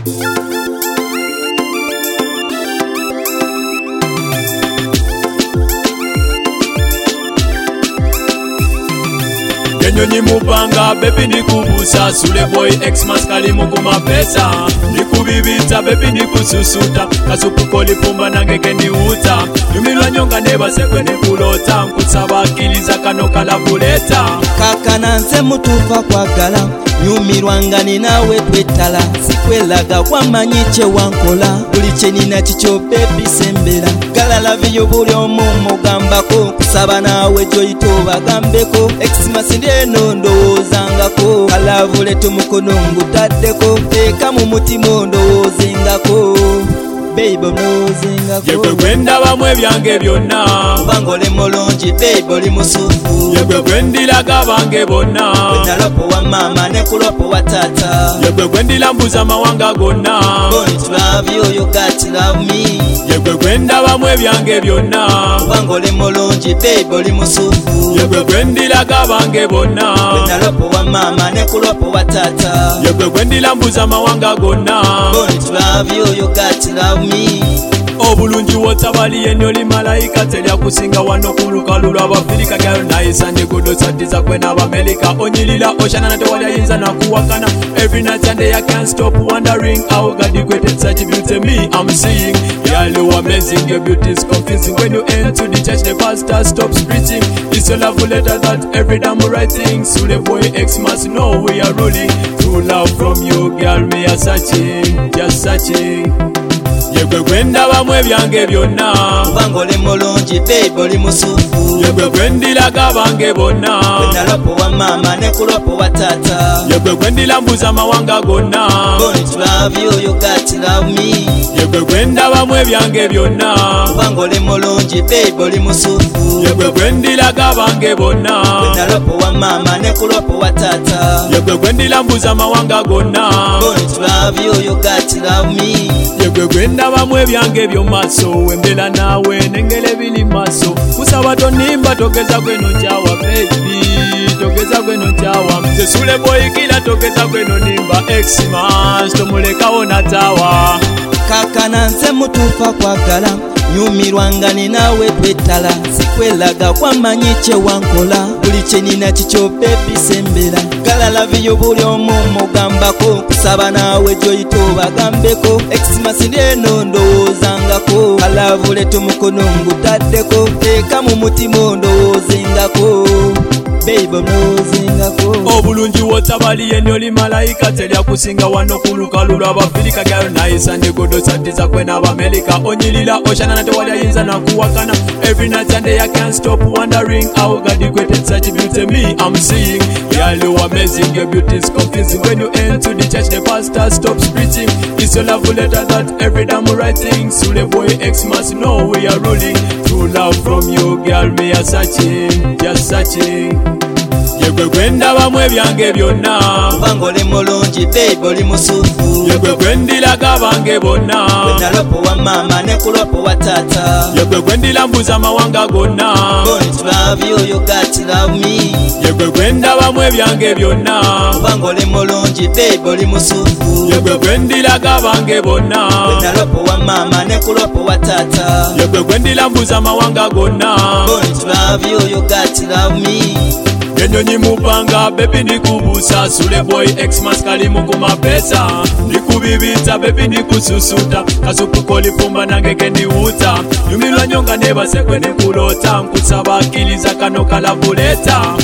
Nyonyi mupanga baby nikubusa Sule boy Xmas kalimu kumapesa Nikubibita baby nikususuta Kasupu koli pumba nangeke ni uta Yumilwa nyonga neba sekwe nikulota Nkusaba akiliza kano kalabuleta Kakana nze mutufa kwa gala Nyumirwanga ninawe twetala Sikwelaga wamanyiche wankola Buliche nina chicho baby sembera Gala love you buli omumu gambako Kusaba nawe joito bagambeko Xmas ndiye ndowozangako Kalavule tumukono ngutaddeko Eka mu mutima ndowozengako Baby mnozengako Yegwe gwenda bamwe byange byonna Bangole mulungi baby oli musufu Yegwe gwendilaga bange bonna Nalopo wa mama ne kulopo wa tata Yegwe gwendila mbuza mawanga gonna Born to love you, you got to love me Yegwe gwenda bamwe byange byonna Bangole mulungi baby oli musufu Yegwe gwendilaga bange bonna Nalopo wa mama ne kulopo wa tata Yegwe gwendila mbuza mawanga gonna Born to love you, you got to love me Obulungi wotabaliye nyoli malaika telya kusinga wano kulukalu lw'Abafirika girl nice and good osatiza kwe n'Abamerika onyilila oshana nate wali ayinza nakuwakana every night and day I can't stop wondering how God created such beauty me I'm seeing girl you amazing your beauty is confusing when you enter the church the pastor stops preaching it's your love letter that every damn writing Sule boy Xmas know we are ruling true love from you girl me are searching just searching Yegwe gwenda bamwe byange byonna Bangole mulungi baby oli musufu Yegwe gwendilaga bange bonna Nalopo wa mama ne kulopo wa tata Yegwe gwendila mbuza mawanga gonna Born to love you, you got to love me Yegwe gwenda bamwe byange byonna Bangole mulungi baby oli musufu Yegwe gwendilaga bange bonna Nalopo wa mama ne kulopo wa tata Yegwe gwendila mbuza mawanga gonna Born to love you, you got to love me Yegwe gwenda bamwe byange byomaso wembela nawe nengele bili maso kusaba tonimba togeza kweno njawa baby togeza kweno njawa mze Sule boy kila togeza kweno nimba Xmas tomulekawo natawa Kakana nze mutufa kwa gala Nyumirwanga ninawe twetala Sikwelaga wamanyiche wankola Buliche nina chicho baby sembera Gala love you buli omumu gambako Kusaba nawe joito bagambeko Xmas ndiye ndowozangako Kalavule tumukono ngutaddeko Eka mu mutima ndowozengako Baby mnozengako Obulungi wotabaliye nyoli malaika telya kusinga wano kulukalu lw'Abafirika girl nice and good osatiza kwe n'Abamerika onyilila oshana nate wali ayinza nakuwakana every night and day I can't stop wondering how God created such beauty me I'm seeing girl you amazing your beauty is confusing when you enter the church the pastor stops preaching it's your love letter that every damn writing Sule boy Xmas know we are ruling true love from you girl me are searching just searching Yegwe gwenda bamwe byange byonna Bangole mulungi baby oli musufu Yegwe gwendilaga bange bonna Nalopo wa mama ne kulopo wa tata Yegwe gwendila mbuza mawanga gonna Born to love you, you got to love me Yegwe gwenda bamwe byange byonna Bangole mulungi baby oli musufu Yegwe gwendilaga bange bonna Nalopo wa mama ne kulopo wa tata Yegwe gwendila mbuza mawanga gonna Born to love you, you got to love me Nyonyi mupanga baby nikubusa Sule boy Xmas kalimu kumapesa Nikubibita baby nikususuta Kasupu koli pumba nangeke ni uta Yumilwa nyonga neba sekwe nikulota Nkusaba akiliza kano kalabuleta